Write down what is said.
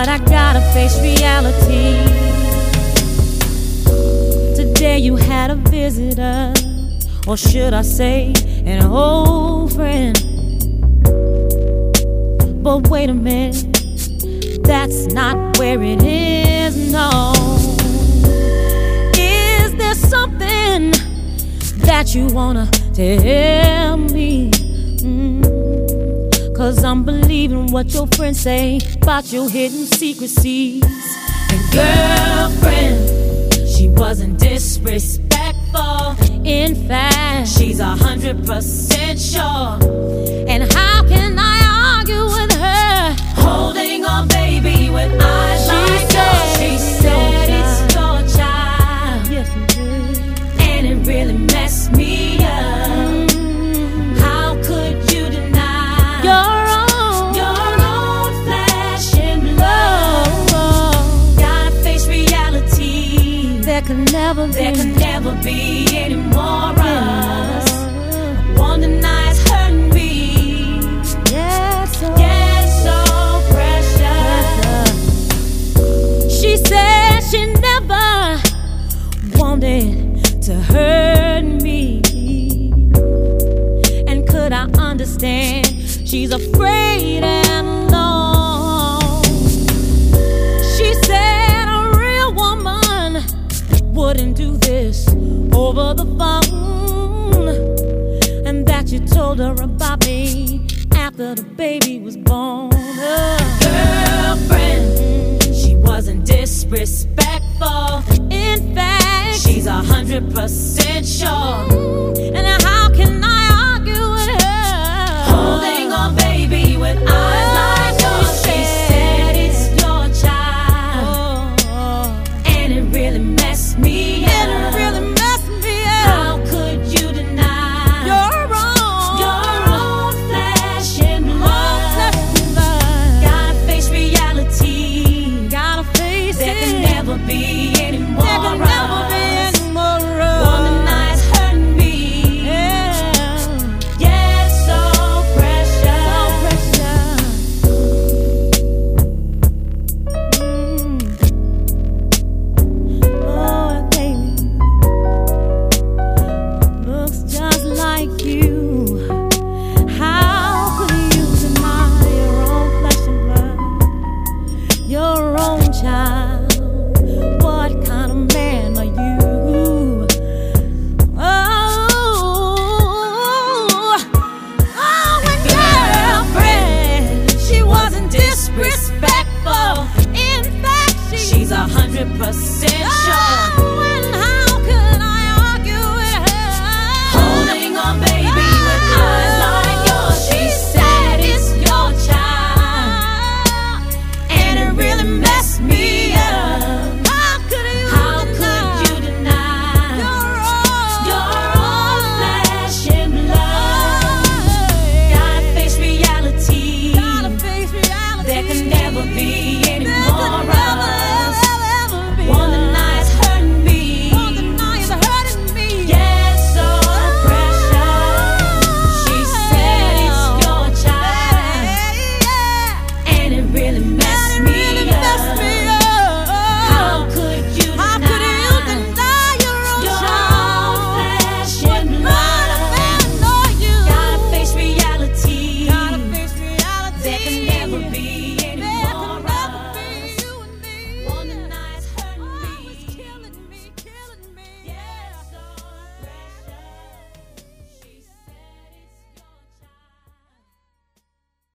but I gotta face reality. Today you had a visitor, or should I say an old friend. But wait a minute, that's not where it is, no. Is there something that you wanna tell me? Cause I'm believing what your friends say about your hidden secrecies. And girlfriend, she wasn't disrespectful. In fact, she's 100% sure. And how can I argue with her? Holding on, baby, with eyes like yours. She said it's your child. Yes, it did. And it really messed me up. How could you deny your own flesh and blood? Gotta face reality. There could never be any more of us. One denies hurting me. Yeah, so precious. She said she never wanted to hurt me. And could I understand? She's afraid and alone. She said a real woman wouldn't do this over the phone, and that you told her about me after the baby was born. Girlfriend, she wasn't disrespectful. In fact, she's 100% sure. And how can I argue with her? Holding on, baby, with eyes like yours. She said it's your child, and it really messed me up. How could you deny your own flesh and blood? Gotta face reality. Gotta face it. There can never be any more of us. One denies hurting me. Yeah, so precious. Oh, baby, looks just like you. How could you deny your own flesh and blood, your own child? What kind of man are you? And girlfriend, she wasn't disrespectful. In fact, she's 100%